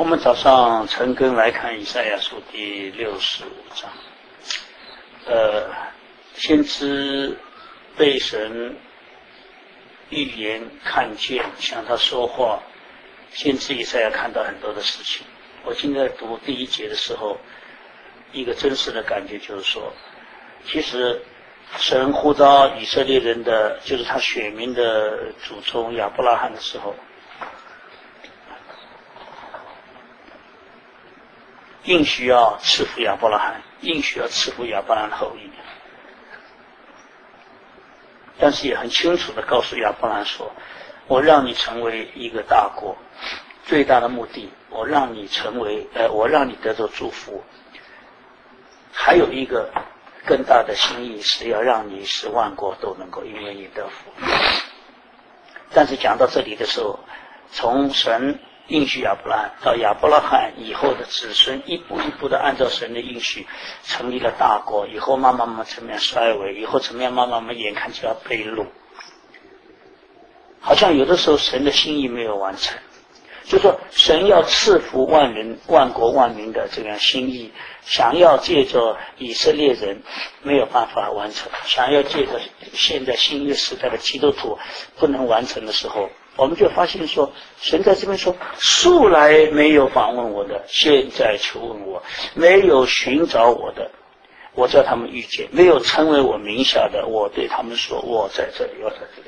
我们早上晨更来看以赛亚书第65章。先知被神预言看见，向他说话。先知以赛亚看到很多的事情。我今天在读第1节的时候，一个真实的感觉就是说，其实神呼召以色列人的，就是他选民的祖宗亚伯拉罕的时候，应许要赐福亚伯拉罕，应许要赐福亚伯拉罕后裔，但是也很清楚地告诉亚伯拉罕说，我让你成为一个大国，最大的目的，我让你得着祝福，还有一个更大的心意，是要让你使万国都能够因为你得福。但是讲到这里的时候，从神应许亚伯拉罕到亚伯拉罕以后的子孙，一步一步的按照神的应许成立了大国，以后慢慢怎么样衰微，以后怎么样慢慢眼看就要被掳，好像有的时候神的心意没有完成，就是说神要赐福万人万国万民的这样心意，想要借着以色列人没有办法完成，想要借着现在新约时代的基督徒不能完成的时候，我们就发现说，神在这边说，素来没有访问我的，现在求问我；没有寻找我的，我叫他们遇见；没有称为我名下的，我对他们说，我在这里，我在这里。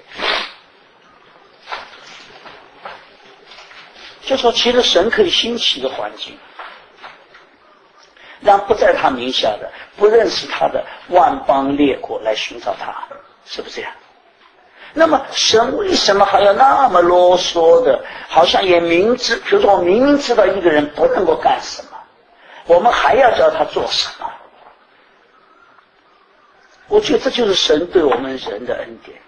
就说其实神可以兴起一个环境，让不在他名下的、不认识他的万邦列国来寻找他，是不是这样？那么神为什么还要那么啰嗦的，好像也明知，比如说我明明知道一个人不能够干什么，我们还要叫他做什么？我觉得这就是神对我们人的恩典。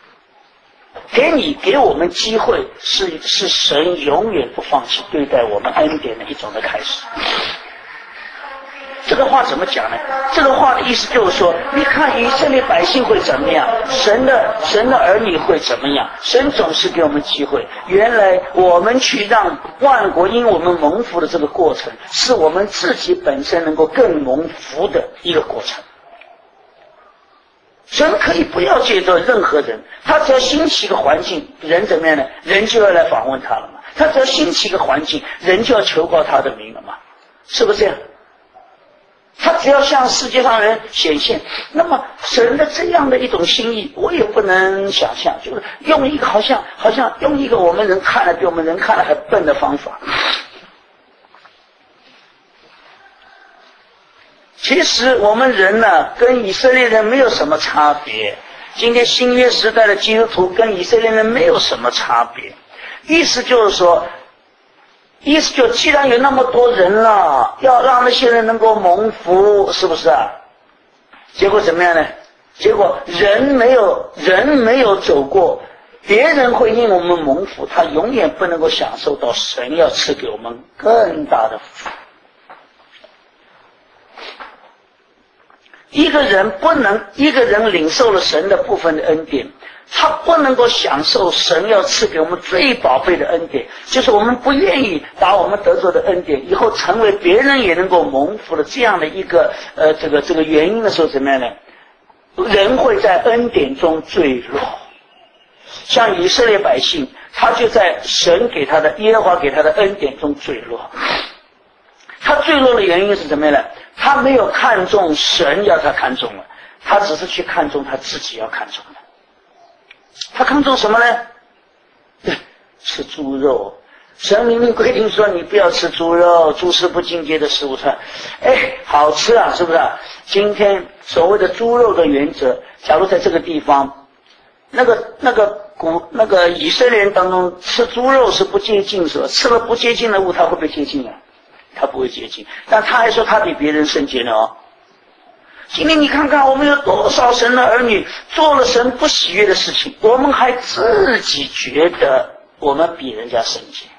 给我们机会，是神永远不放弃对待我们恩典的一种的开始。这个话怎么讲呢？这个话的意思就是说，你看以色列百姓会怎么样，神的儿女会怎么样，神总是给我们机会。原来我们去让万国因我们蒙福的这个过程，是我们自己本身能够更蒙福的一个过程。神可以不要借着任何人，他只要兴起一个环境，人怎么样呢？人就要来访问他了嘛。他只要兴起一个环境，人就要求告他的名了嘛，是不是这样？他只要向世界上人显现，那么神的这样的一种心意，我也不能想象，就是用一个好像用一个我们人看了比我们人看了还笨的方法。其实我们人呢，跟以色列人没有什么差别。今天新约时代的基督徒跟以色列人没有什么差别。意思就是说，既然有那么多人了，要让那些人能够蒙福，是不是啊？结果怎么样呢？结果人没有走过，别人会因我们蒙福，他永远不能够享受到神要赐给我们更大的福。一个人领受了神的部分的恩典，他不能够享受神要赐给我们最宝贝的恩典，就是我们不愿意把我们得着的恩典以后成为别人也能够蒙福的这样的一个这个原因的时候，怎么样呢？人会在恩典中坠落。像以色列百姓，他就在神给他的耶和华给他的恩典中坠落。他坠落的原因是什么样呢？他没有看重神要他看重了，他只是去看重他自己要看重的。他看重什么呢？对，吃猪肉。神明明规定说你不要吃猪肉，猪是不净洁的食物菜。好吃啊，是不是啊？今天所谓的猪肉的原则，假如在这个地方，那个以色列人当中吃猪肉是不洁净，是吧？吃了不洁净的物，他会不会洁净啊？他不会洁净，但他还说他比别人圣洁呢哦。今天你看看我们有多少神的儿女做了神不喜悦的事情，我们还自己觉得我们比人家圣洁，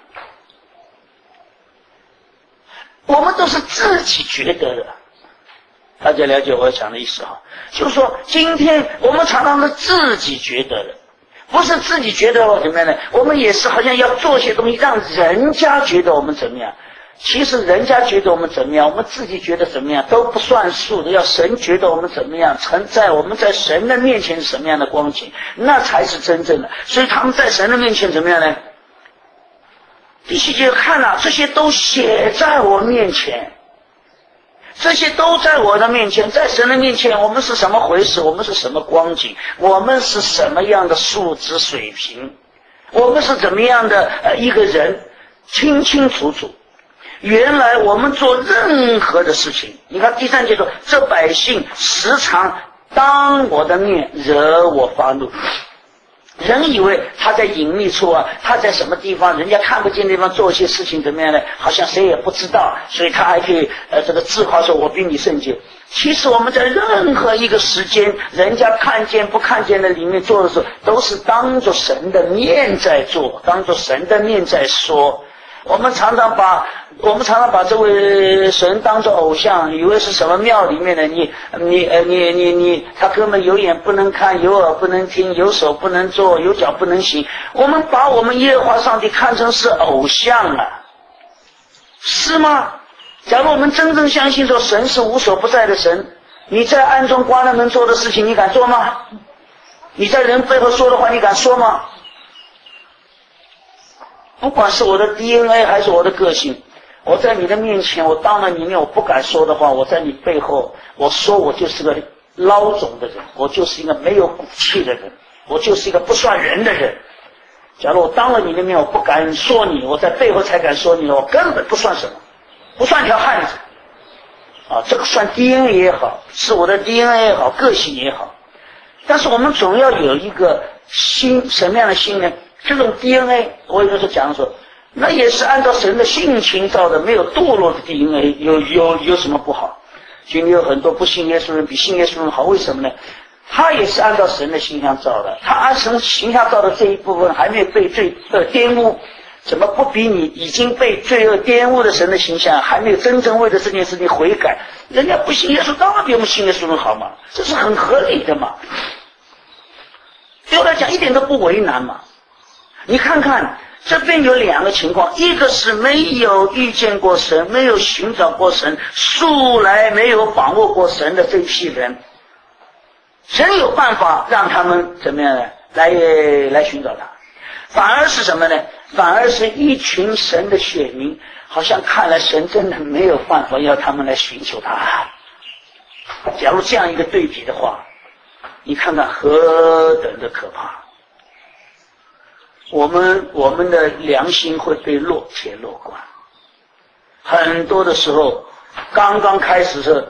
我们都是自己觉得的。大家了解我要讲的意思哈，就是说今天我们常常是自己觉得的， 不是自己觉得我怎么样的，我们也是好像要做些东西让人家觉得我们怎么样。其实人家觉得我们怎么样，我们自己觉得怎么样都不算数的，要神觉得我们怎么样，我们在神的面前是什么样的光景，那才是真正的。所以他们在神的面前怎么样呢？第七节看了，这些都写在我面前，这些都在我的面前，在神的面前我们是什么回事，我们是什么光景，我们是什么样的素质水平，我们是怎么样的一个人，清清楚楚。原来我们做任何的事情，你看第三节说，这百姓时常当我的面惹我发怒。人以为他在隐秘处啊，他在什么地方人家看不见的地方做一些事情怎么样呢，好像谁也不知道，所以他还可以这个自夸说我比你圣洁。其实我们在任何一个时间，人家看见不看见的里面做的时候，都是当着神的面在做，当着神的面在说。我们常常把这位神当作偶像，以为是什么庙里面的他根本有眼不能看，有耳不能听，有手不能做，有脚不能行。我们把我们耶和华上帝看成是偶像啊，是吗？假如我们真正相信说神是无所不在的神，你在暗中关了门做的事情你敢做吗？你在人背后说的话你敢说吗？不管是我的 DNA 还是我的个性，我在你的面前，我当了你面我不敢说的话，我在你背后我说我就是个孬种的人，我就是一个没有骨气的人，我就是一个不算人的人。假如我当了你的面我不敢说你，我在背后才敢说你，我根本不算什么，不算条汉子啊！这个算 DNA 也好，是我的 DNA 也好，个性也好，但是我们总要有一个心，什么样的心呢？这种 DNA 我有的时候讲说，那也是按照神的性情造的，没有堕落的 DNA， 有什么不好？今天有很多不信耶稣人比信耶稣人好，为什么呢？他也是按照神的形象造的，他按神形象造的这一部分还没有被罪恶玷污，怎么不比你已经被罪恶玷污的神的形象还没有真正为了这件事情悔改？人家不信耶稣当然比我们信耶稣人好嘛，这是很合理的嘛，对我来讲一点都不为难嘛。你看看这边有两个情况，一个是没有遇见过神，没有寻找过神，素来没有把握过神的这批人，神有办法让他们怎么样呢？来寻找他。反而是什么呢？反而是一群神的选民，好像看来神真的没有办法要他们来寻求他。假如这样一个对比的话，你看看何等的可怕。我们的良心会被落关，很多的时候，刚刚开始是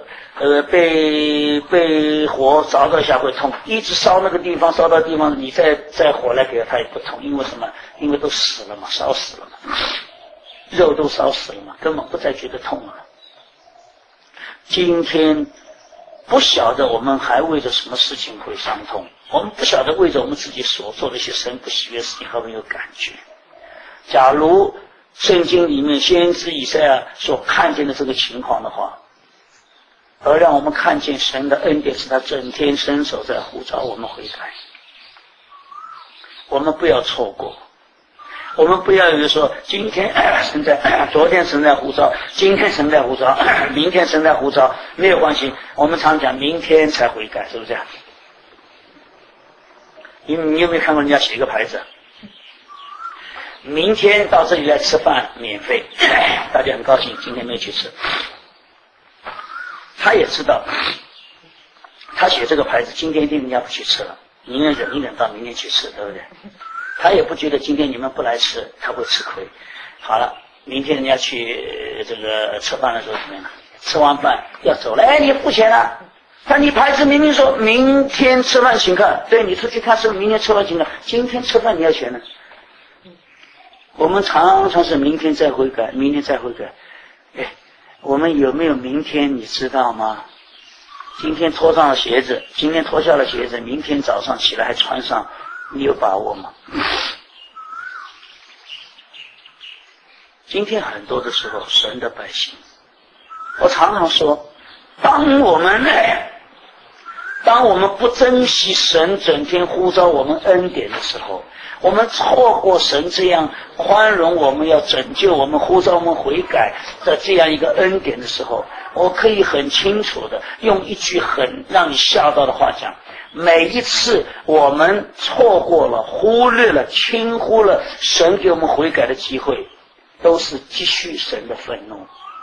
被火烧到一下会痛，一直烧那个地方，烧到地方，你再火来给它也不痛，因为什么？因为都死了嘛，烧死了嘛，肉都烧死了嘛，根本不再觉得痛了。今天不晓得我们还为着什么事情会伤痛，我们不晓得为着我们自己所做的一些神不喜悦的事情还没有感觉。假如圣经里面先知以赛亚所看见的这个情况的话，而让我们看见神的恩典是他整天伸手在呼召我们悔改，我们不要错过，我们不要有人说今天神在，昨天神在呼召，今天神在呼召，明天神在呼召，没有关系。我们常讲明天才悔改，是不是这样？你有没有看过人家写一个牌子？明天到这里来吃饭免费，大家很高兴，今天没有去吃。他也知道，他写这个牌子，今天一定人家不去吃了，宁愿忍一忍到明天去吃，对不对？他也不觉得今天你们不来吃他会吃亏。好了，明天人家去这个吃饭的时候怎么样？吃完饭要走了，你付钱了，但你牌子明明说明天吃饭请客，对，你出去看是不是明天吃饭请客？今天吃饭你要钱呢？我们常常是明天再悔改，明天再悔改。我们有没有明天你知道吗？今天脱上了鞋子，今天脱下了鞋子，明天早上起来还穿上，你有把握吗？今天很多的时候，神的百姓，我常常说，当我们当我们不珍惜神整天呼召我们恩典的时候，我们错过神这样宽容我们要拯救我们呼召我们悔改的这样一个恩典的时候，我可以很清楚的用一句很让你吓到的话讲，每一次我们错过了忽略了轻忽了神给我们悔改的机会，都是积蓄神的愤怒。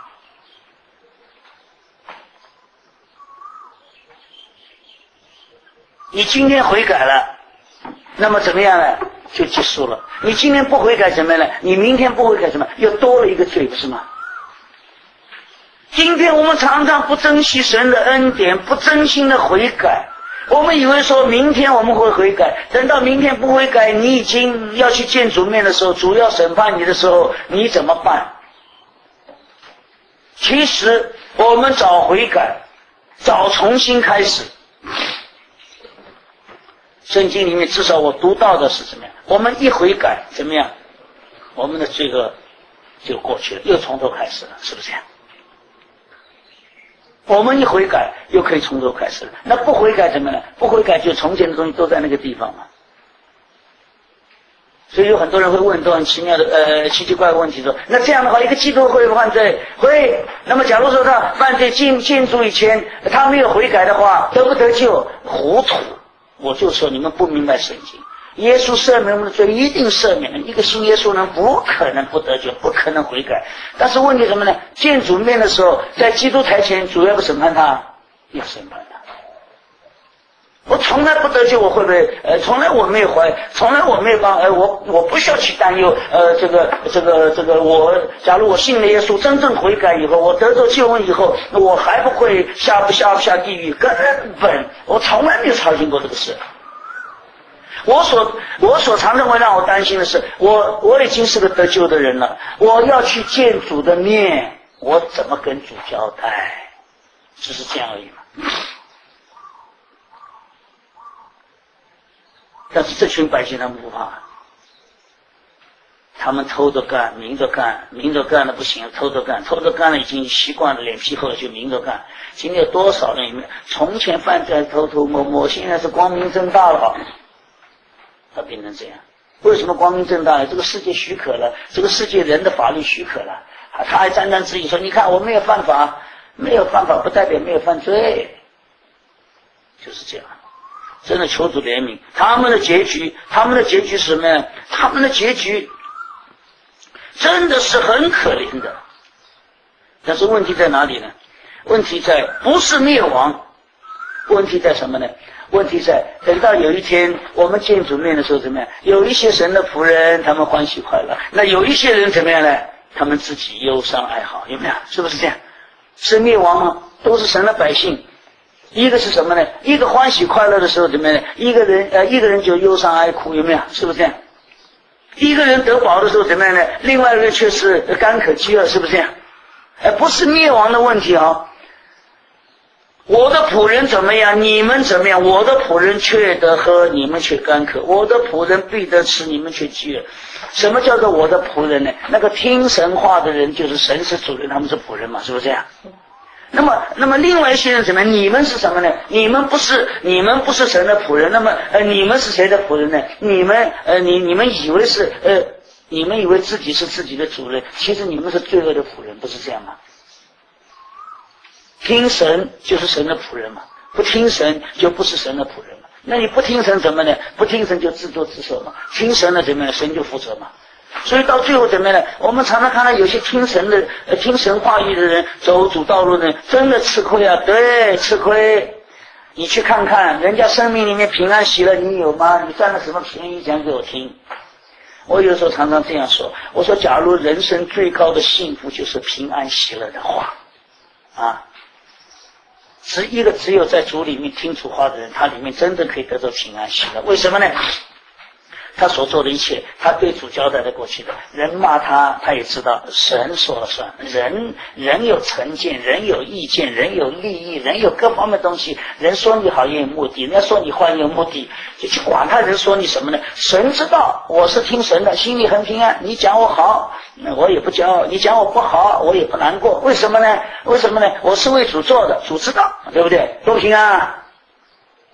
你今天悔改了，那么怎么样呢？就结束了。你今天不悔改怎么样呢？你明天不悔改怎么样？又多了一个罪，不是吗？今天我们常常不珍惜神的恩典，不真心的悔改，我们以为说明天我们会悔改，等到明天不悔改，你已经要去见主面的时候，主要审判你的时候，你怎么办？其实我们早悔改，早重新开始。圣经里面至少我读到的是怎么样？我们一悔改怎么样？我们的罪恶就过去了，又从头开始了，是不是这样？我们一悔改又可以从头开始了。那不悔改怎么样？不悔改就从前的东西都在那个地方嘛。所以有很多人会问都很奇妙的奇奇怪怪的问题，说那这样的话，一个基督徒会不会犯罪？会。那么假如说他犯罪进主以前他没有悔改的话，得不得救？糊涂。我就说你们不明白圣经，耶稣赦免我们的罪，一定赦免了。一个信耶稣人不可能不得救，不可能悔改。但是问题什么呢？见主面的时候，在基督台前，主要不审判他，要审判他。我从来不得救，我会不会？从来我没有怀，从来我没有帮，我不需要去担忧。这个，我假如我信了耶稣，真正悔改以后，我得到救恩以后，我还不会下不下地狱？根本我从来没有操心过这个事。我所常常会让我担心的是，我已经是个得救的人了，我要去见主的面，我怎么跟主交代？只是这样而已嘛。但是这群百姓他们不怕，他们偷着干，明着干，明着干了不行，偷着干，偷着干了已经习惯了，脸皮厚了就明着干。今天有多少人里面，从前犯罪偷偷摸摸，现在是光明正大了，他变成这样。为什么光明正大了？这个世界许可了，这个世界人的法律许可了，他还沾沾自喜说：“你看我没有犯法，没有犯法不代表没有犯罪。”就是这样。真的求主怜悯，他们的结局是什么呀？他们的结局真的是很可怜的。但是问题在哪里呢？问题在不是灭亡，问题在什么呢？问题在等到有一天我们见主面的时候怎么样？有一些神的仆人他们欢喜快乐，那有一些人怎么样呢？他们自己忧伤哀嚎，有没有？是不是这样？是灭亡吗？都是神的百姓。一个是什么呢？一个欢喜快乐的时候怎么样？一个人就忧伤哀哭，有没有？是不是这样？一个人得饱的时候怎么样呢？另外一个人却是干渴饥饿，是不是这样？不是灭亡的问题啊。我的仆人怎么样？你们怎么样？我的仆人却得喝，你们却干渴；我的仆人必得吃，你们却饥饿。什么叫做我的仆人呢？那个听神话的人就是神是主人，他们是仆人嘛，是不是这样？那么另外一些人怎么样？你们是什么呢？你们不是神的仆人，那么你们是谁的仆人呢？你们以为是你们以为自己是自己的主人，其实你们是罪恶的仆人，不是这样吗？听神就是神的仆人嘛，不听神就不是神的仆人嘛。那你不听神怎么呢？不听神就自作自受嘛，听神了怎么样？神就负责嘛。所以到最后怎么样呢？我们常常看到有些听神话语的人走主道路呢，真的吃亏啊！对，吃亏。你去看看人家生命里面平安喜乐，你有吗？你占了什么便宜？讲给我听。我有时候常常这样说，我说假如人生最高的幸福就是平安喜乐的话啊，只有在主里面听主话的人，他里面真正可以得到平安喜乐。为什么呢？他所做的一切，他对主交代的过去的，人骂他，他也知道神说了算。人有成见，人有意见，人有利益，人有各方面的东西。人说你好也有目的，人家说你坏也有目的，就去管他人说你什么呢？神知道我是听神的，心里很平安。你讲我好，我也不骄傲；你讲我不好，我也不难过。为什么呢？我是为主做的，主知道，对不对？多平安啊！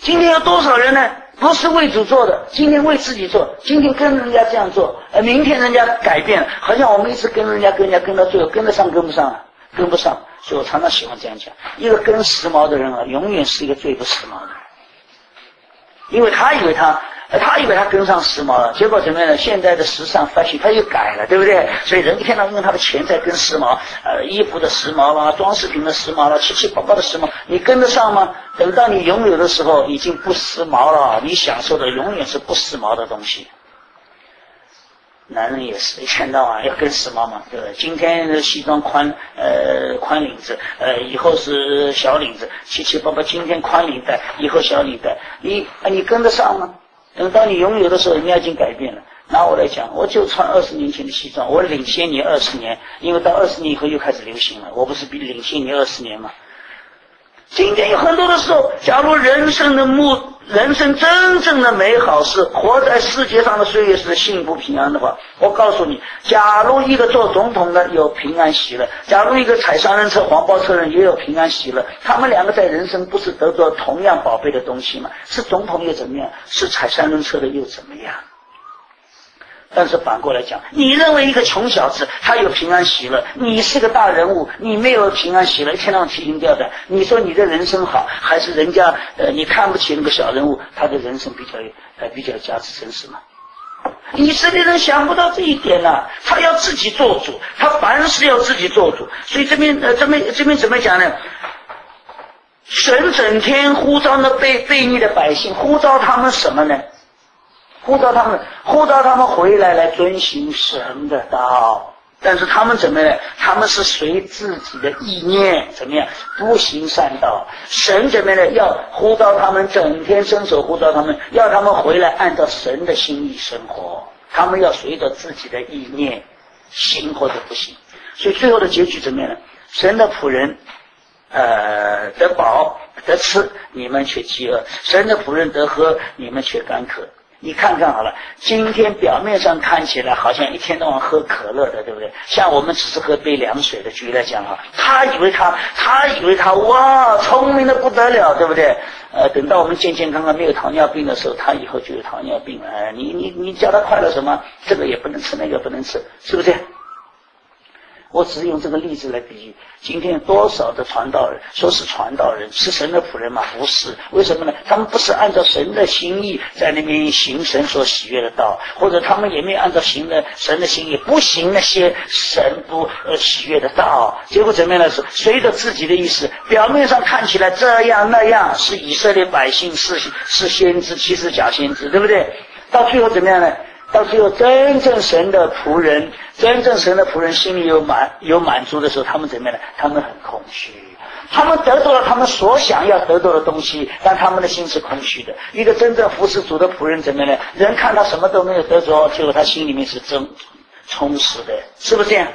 今天有多少人呢？不是为主做的，今天为自己做，今天跟人家这样做，明天人家改变了，好像我们一直跟人家跟到最后，跟得上跟不上啊？跟不上。所以我常常喜欢这样讲，一个跟时髦的人啊，永远是一个最不时髦的人，因为他以为他跟上时髦了，结果怎么样呢？现在的时尚 fashion 他又改了，对不对？所以人一天到晚用他的钱在跟时髦，衣服的时髦啦，装饰品的时髦啦，七七八八的时髦，你跟得上吗？等到你拥有的时候，已经不时髦了，你享受的永远是不时髦的东西。男人也是一天到晚要跟时髦嘛，对不对？今天的西装宽领子，以后是小领子，七七八八，今天宽领带，以后小领带，你跟得上吗？等到你拥有的时候，人家已经改变了。拿我来讲，我就穿20年前的西装，我领先你20年，因为到20年以后又开始流行了，我不是比领先你20年吗？今天有很多的时候，假如人生真正的美好是活在世界上的岁月是幸福平安的话，我告诉你，假如一个做总统的有平安喜乐，假如一个踩三轮车黄包车人也有平安喜乐，他们两个在人生不是得到同样宝贝的东西吗？是总统又怎么样？是踩三轮车的又怎么样？但是反过来讲，你认为一个穷小子他有平安喜乐，你是个大人物，你没有平安喜乐，一天到晚提心吊胆，你说你的人生好，还是人家你看不起那个小人物，他的人生比较价值真实吗？以色列人想不到这一点啊，他要自己做主，他凡事要自己做主。所以这边怎么讲呢？神整天呼召那悖逆的百姓，呼召他们什么呢？呼召他们回来遵行神的道，但是他们怎么样？他们是随自己的意念怎么样？不行善道。神怎么样呢？要呼召他们，整天伸手呼召他们，要他们回来按照神的心意生活。他们要随着自己的意念行或者不行。所以最后的结局怎么样呢？神的仆人得饱得吃，你们却饥饿；神的仆人得喝，你们却干渴。你看看好了，今天表面上看起来好像一天到晚喝可乐的，对不对？像我们只是喝杯凉水的，举例来讲啊，他以为他哇聪明的不得了，对不对？等到我们健健康康没有糖尿病的时候，他以后就有糖尿病了。你叫他快乐什么？这个也不能吃，那个不能吃，是不是？我只是用这个例子来比喻，今天有多少的传道人说是传道人，是神的仆人吗？不是。为什么呢？他们不是按照神的心意在那边行神所喜悦的道，或者他们也没有按照神的心意不行那些神不喜悦的道，结果怎么样呢？是随着自己的意思，表面上看起来这样那样，是以色列百姓，是先知，其实假先知，对不对？到最后怎么样呢？到最后真正神的仆人心里有满足的时候，他们怎么样呢？他们很空虚，他们得到了他们所想要得到的东西，但他们的心是空虚的。一个真正服侍主的仆人怎么样呢？人看他什么都没有得着，结果他心里面是充实的，是不是这样？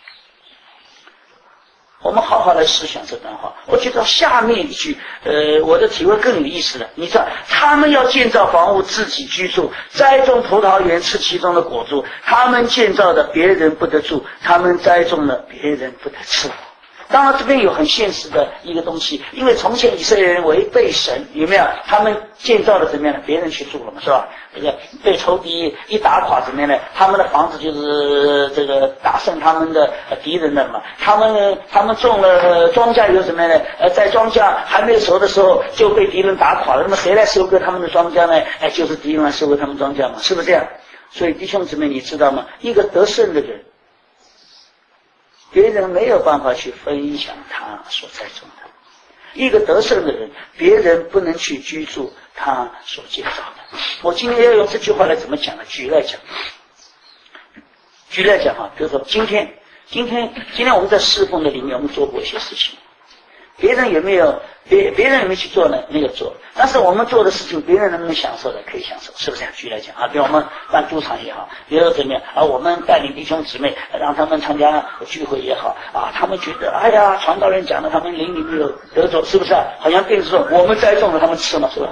我们好好来思想这段话。我觉得下面一句我的体会更有意思了。你知道他们要建造房屋自己居住，栽种葡萄园吃其中的果子，他们建造的别人不得住，他们栽种的别人不得吃。当然这边有很现实的一个东西，因为从前以色列人违背神，有没有？他们建造的怎么样呢？别人去住了嘛，是吧？这个被仇敌一打垮怎么样呢？他们的房子就是这个打胜他们的敌人的嘛。他们种了庄稼有什么呢？在庄稼还没有熟的时候就被敌人打垮了，那么谁来收割他们的庄稼呢？就是敌人来收割他们庄稼嘛，是不是这样？所以弟兄姊妹，你知道吗？一个得胜的人，别人没有办法去分享他所栽种的；一个得胜的人，别人不能去居住他所建造的。我今天要用这句话来怎么讲呢？举例来讲哈，比如说今天我们在侍奉的里面，我们做过一些事情，别人有没有去做呢？没有做。但是我们做的事情，别人能不能享受的？可以享受，是不是？举例来讲啊，比如我们办赌场也好，比如怎么样啊，我们带领弟兄姊妹让他们参加聚会也好啊，他们觉得哎呀，传道人讲的他们灵里没有得着，是不是啊？好像变成说我们栽种了，他们吃嘛，是吧？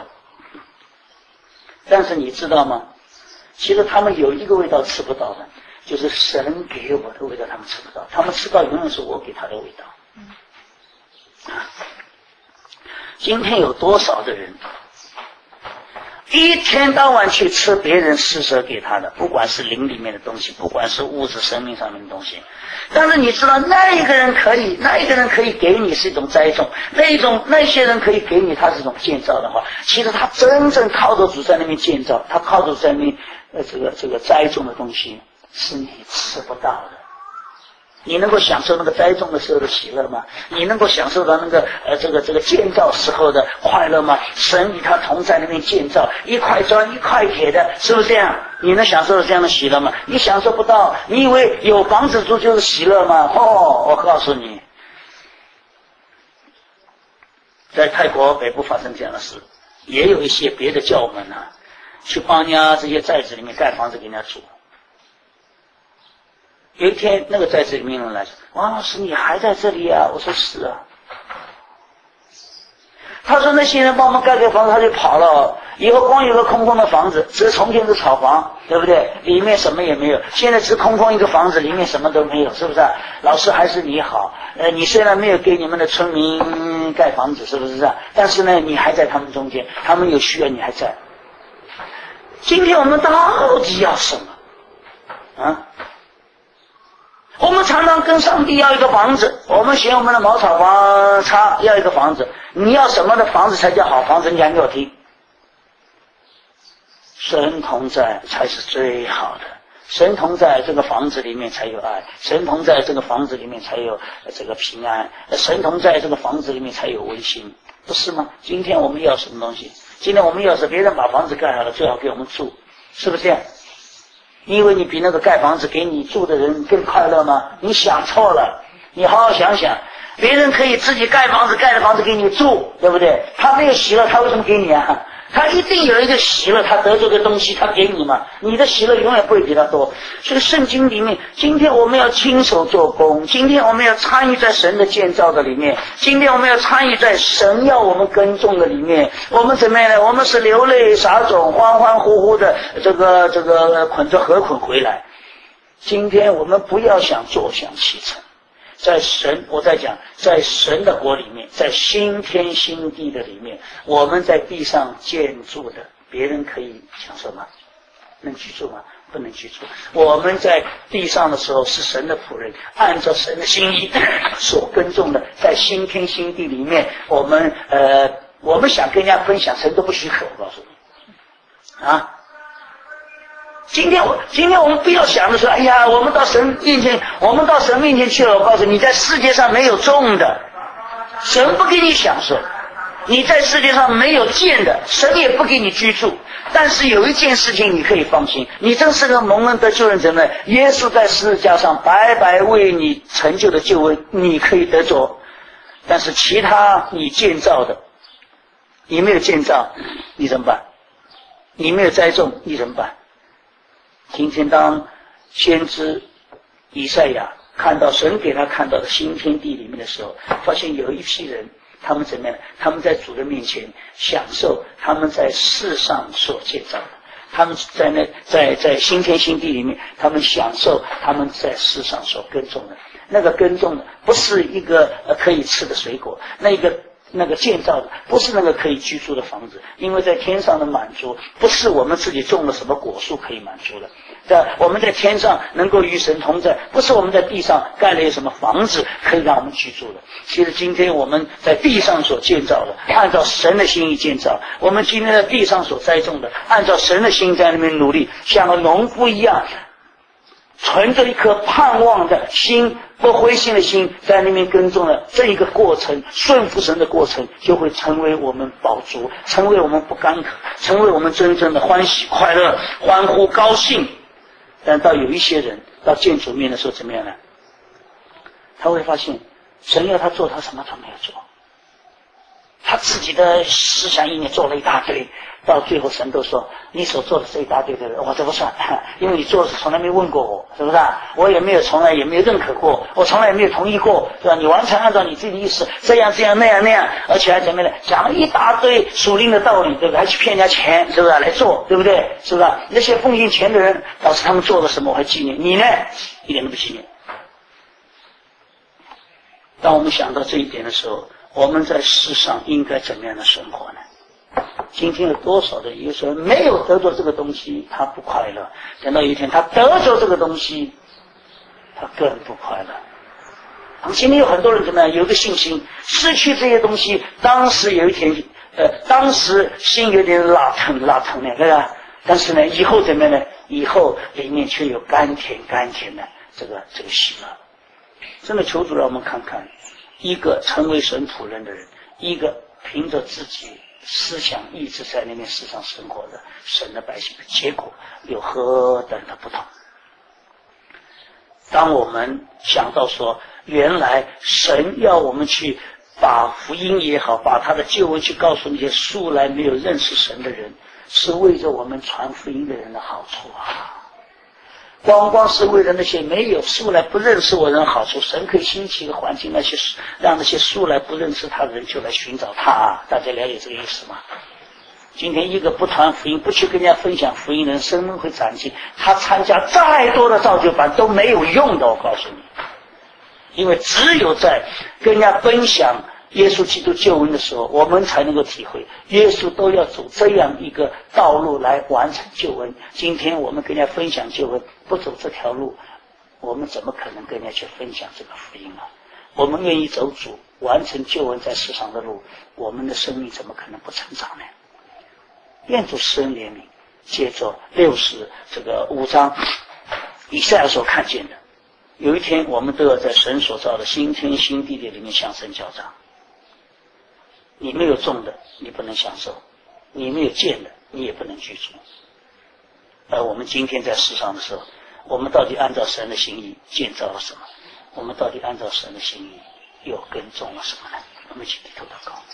但是你知道吗？其实他们有一个味道吃不到的，就是神给我的味道，他们吃不到，他们吃到永远是我给他的味道。今天有多少的人一天到晚去吃别人施舍给他的，不管是灵里面的东西，不管是物质生命上面的东西。但是你知道，那一个人可以给你是一种栽种，那些人可以给你，他是一种建造的话，其实他真正靠着主在那边建造，他靠着在那边这个栽种的东西是你吃不到的。你能够享受那个栽种的时候的喜乐吗？你能够享受到那个这个建造时候的快乐吗？神与他同在那边建造，一块砖一块铁的，是不是这样？你能享受到这样的喜乐吗？你享受不到。你以为有房子住就是喜乐吗？我告诉你，在泰国北部发生这样的事，也有一些别的教门去帮人家这些寨子里面盖房子给人家住。有一天，那个寨子里面人来说：“王老师，你还在这里啊？”我说：“是啊。”他说：“那些人帮我们盖房子，他就跑了。以后光有个空空的房子，只从前是草房，对不对？里面什么也没有。现在只空空一个房子，里面什么都没有，是不是？老师还是你好。你虽然没有给你们的村民盖房子，是不是？但是呢，你还在他们中间，他们有需要，你还在。今天我们到底要什么？啊？”我们常常跟上帝要一个房子，我们嫌我们的茅草房差，要一个房子。你要什么的房子才叫好房子？你讲给我听。神同在才是最好的，神同在这个房子里面才有爱，神同在这个房子里面才有这个平安，神同在这个房子里面才有温馨，不是吗？今天我们要什么东西？今天我们要是别人把房子盖好了，最好给我们住，是不是这样？你以为你比那个盖房子给你住的人更快乐吗？你想错了，你好好想想，别人可以自己盖房子给你住，对不对？他没有喜乐，他为什么给你啊？他一定有一个喜乐，他得这个东西，他给你嘛。你的喜乐永远不会比他多。所以圣经里面，今天我们要亲手做工，今天我们要参与在神的建造的里面，今天我们要参与在神要我们耕种的里面。我们怎么样呢？我们是流泪撒种，欢欢呼呼的这个捆着禾捆回来。今天我们不要想坐享其成。在神，我在讲，在神的国里面，在新天新地的里面，我们在地上建筑的，别人可以享受吗？能居住吗？不能居住。我们在地上的时候是神的仆人，按照神的心意所耕种的，在新天新地里面，我们想跟人家分享，神都不许可。我告诉你，啊。今天我们不要想着说，哎呀，我们到神面前去了。我告诉你，在世界上没有种的，神不给你享受；你在世界上没有见的，神也不给你居住。但是有一件事情你可以放心，你真是个蒙恩得救人，怎么？耶稣在十字架上白白为你成就的救恩，你可以得着。但是其他你建造的，你没有建造，你怎么办？你没有栽种，你怎么办？今天当先知以赛亚看到神给他看到的新天地里面的时候，发现有一批人，他们怎么样？他们在主的面前享受他们在世上所建造的，他们在新天新地里面，他们享受他们在世上所耕种的。那个耕种的不是一个可以吃的水果，那个建造的不是那个可以居住的房子，因为在天上的满足不是我们自己种了什么果树可以满足的。我们在天上能够与神同在，不是我们在地上盖了什么房子可以让我们居住的。其实今天我们在地上所建造的，按照神的心意建造；我们今天在地上所栽种的，按照神的心意在那边努力，像个农夫一样，存着一颗盼望的心，不灰心的心，在那边耕种的这一个过程，顺服神的过程，就会成为我们饱足，成为我们不干渴，成为我们真正的欢喜快乐、欢呼高兴。但到有一些人到见主面的时候怎么样呢？他会发现神要他做，他什么都没有做，他自己的思想意念做了一大堆，到最后神都说你所做的这一大堆的人我这不算，因为你做的是从来没问过我，是不是啊？我也没有从来也没有认可过，我从来也没有同意过，是吧？你完全按照你自己的意思这样那样，而且还怎么样呢？讲了一大堆属灵的道理，对不对？还去骗人家钱，是不是来做，对不对？是不是？那些奉献钱的人，倒是他们做了什么我还纪念，你呢一点都不纪念。当我们想到这一点的时候，我们在世上应该怎么样的生活呢？ 今天有多少的有些人没有得着这个东西，他不快乐；等到有一天他得着这个东西，他更不快乐。今天有很多人怎么样？有个信心，失去这些东西，当时有一天，当时心有点拉疼的，对吧？但是呢，以后怎么样呢？以后里面却有甘甜的这个喜乐。真的求主让我们看看，一个成为神仆人的人，一个凭着自己思想意志在那边世上生活的神的百姓的结果有何等的不同。当我们想到说，原来神要我们去把福音也好，把他的救恩去告诉那些素来没有认识神的人，是为着我们传福音的人的好处啊！光是为了那些没有素来不认识我人好处，神可以兴起一个环境，让那些素来不认识他的人就来寻找他啊！大家了解这个意思吗？今天一个不传福音，不去跟人家分享福音的人，生命会长进。他参加再多的造就班都没有用的，我告诉你。因为只有在跟人家分享耶稣基督救恩的时候，我们才能够体会耶稣都要走这样一个道路来完成救恩。今天我们跟人家分享救恩，不走这条路，我们怎么可能跟人家去分享这个福音啊？我们愿意走主完成救恩在世上的路，我们的生命怎么可能不成长呢？愿主施恩怜悯。接着65章以赛亚所看见的，有一天我们都要在神所造的新天新地的里面向神交账。你没有种的你不能享受，你没有建的你也不能居住。而我们今天在世上的时候，我们到底按照神的心意建造了什么？我们到底按照神的心意又耕种了什么呢？我们一起低头祷告。